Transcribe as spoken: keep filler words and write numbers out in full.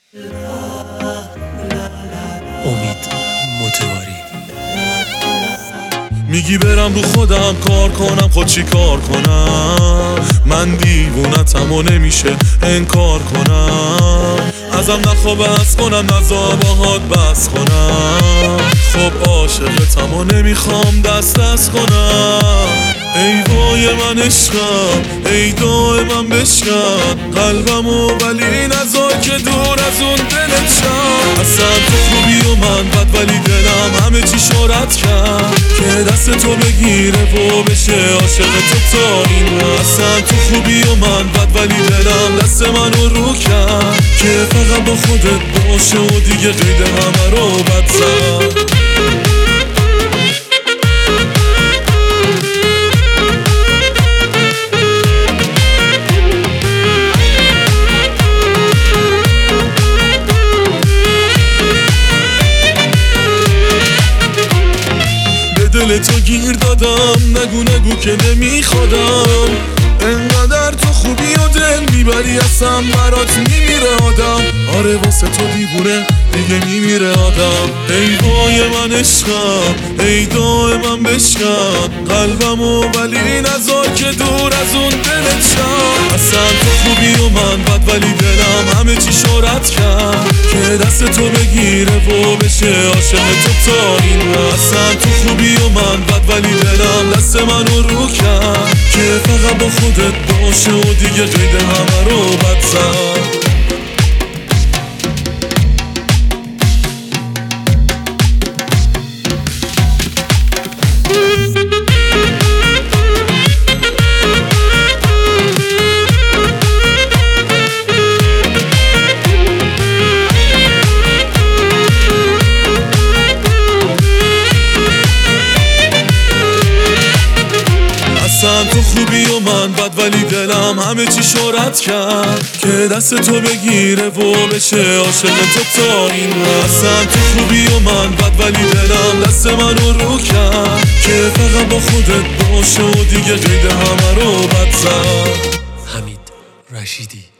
امید متواری. میگی برم رو خودم کار کنم، خود چی کار کنم؟ من دیوونتم و نمیشه انکار کنم. ازم نخواه بس کنم، نزا باهات بس کنم. خب عاشقتم و نمیخوام دست دست کنم. ای وای من عشقم، ای دائمم بشکن قلبمو، ولی نزا که دور از اون دلت شم. اصلا تو خوبی و من بد، ولی دلم همه چی شهرت کرد که دست تو بگیره و بشه عاشق تو تا این. اصلا تو خوبی و من بد، ولی دلم دست منو رو کرد که فقط با خودت باشه و دیگه قید همه رو بد زد. دل تو گیر دادم، نگو نگو که نمیخوادم. انقدر تو خوبی و دل میبری اصلا برات میمیره آدم. آره واسه تو دیوونه دیگه میمیره آدم. ای وای من عشقم، ای دائمم بشکن قلبمو، ولی نزار که دور از اون دلت شم. اصلا تو خوبی و من بد، ولی دلم همه چی شهرت کرد که دست تو بگیره و بشه عاشق تو تا این. اصلا تو خوبی و من بد، ولی دلم دست منو رو کرد که فقط با خودت باشه و دیگه قید همه رو بد زد. اصلا تو خوبی و من بد، ولی دلم همه چی شهرت کرد که دست تو بگیره و بشه عاشق تو تا این. اصلا تو خوبی و من بد، ولی دلم دست منو رو کرد که فقط با خودت باشه و دیگه قید همه رو بد زد. حمید رشیدی.